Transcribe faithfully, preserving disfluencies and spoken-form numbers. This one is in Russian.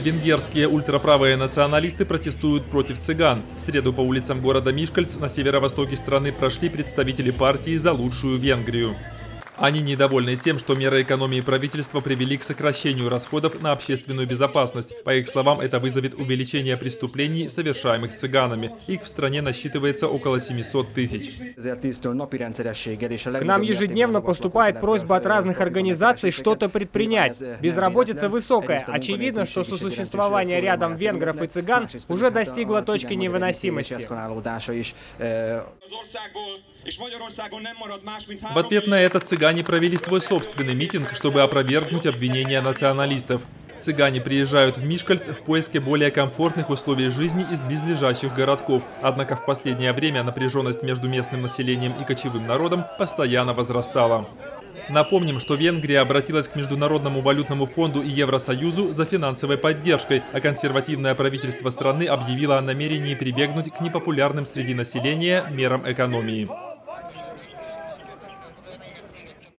Венгерские ультраправые националисты протестуют против цыган. В среду по улицам города Мишкальц на северо-востоке страны прошли представители партии «За лучшую Венгрию». Они недовольны тем, что меры экономии правительства привели к сокращению расходов на общественную безопасность. По их словам, это вызовет увеличение преступлений, совершаемых цыганами. Их в стране насчитывается около семисот тысяч. К нам ежедневно поступает просьба от разных организаций что-то предпринять. Безработица высокая. Очевидно, что сосуществование рядом венгров и цыган уже достигло точки невыносимости. В ответ на это цыгане провели свой собственный митинг, чтобы опровергнуть обвинения националистов. Цыгане приезжают в Мишкальц в поиске более комфортных условий жизни из близлежащих городков. Однако в последнее время напряженность между местным населением и кочевым народом постоянно возрастала. Напомним, что Венгрия обратилась к Международному валютному фонду и Евросоюзу за финансовой поддержкой, а консервативное правительство страны объявило о намерении прибегнуть к непопулярным среди населения мерам экономии.